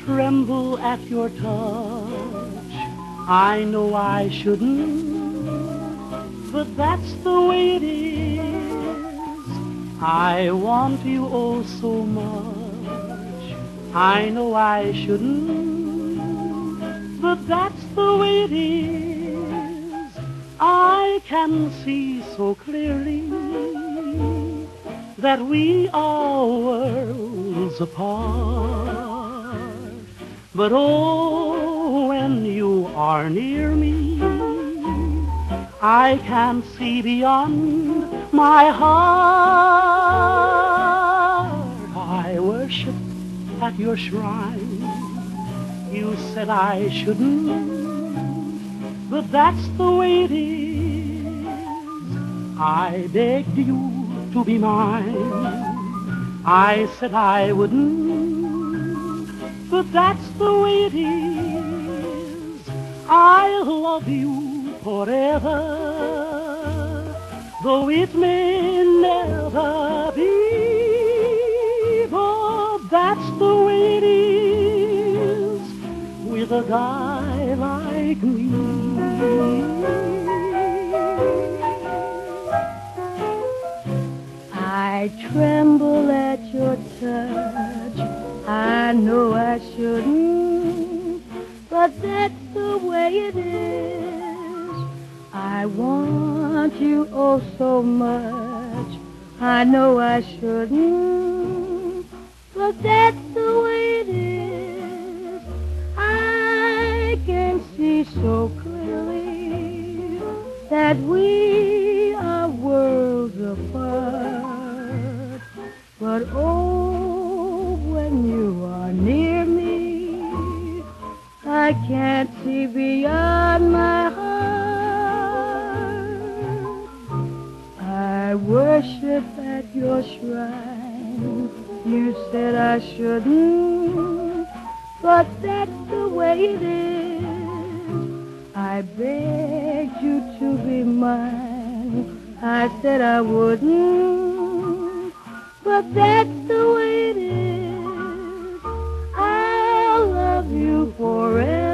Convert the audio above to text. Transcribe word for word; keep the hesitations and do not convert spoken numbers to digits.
tremble at your touch. I know I shouldn't, but that's the way it is. I want you oh so much. I know I shouldn't, but that's the way it is. I can see so clearly that we are worlds apart. But oh, when you are near me, I can see beyond my heart. I worship at your shrine. You said I shouldn't, but that's the way it is. I begged you to be mine. I said I wouldn't, but that's the way it is. I'll love you forever, though it may never be. But that's the way it is with a guy like me. I tremble at your touch. I know I shouldn't, but that's the way it is. I want you oh so much. I know I shouldn't, but that's the way it is. I can see so clearly that we are worlds apart. But oh, when you are near me, I can't see beyond my heart. I worship at your shrine. You said I shouldn't, but that's the way it is. I begged you to be mine. I said I wouldn't, but that's the way it is. I'll love you forever.